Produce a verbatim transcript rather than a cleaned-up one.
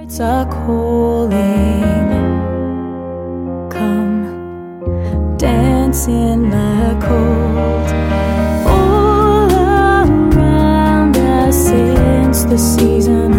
birds are calling, come dance in the cold. All around us since the season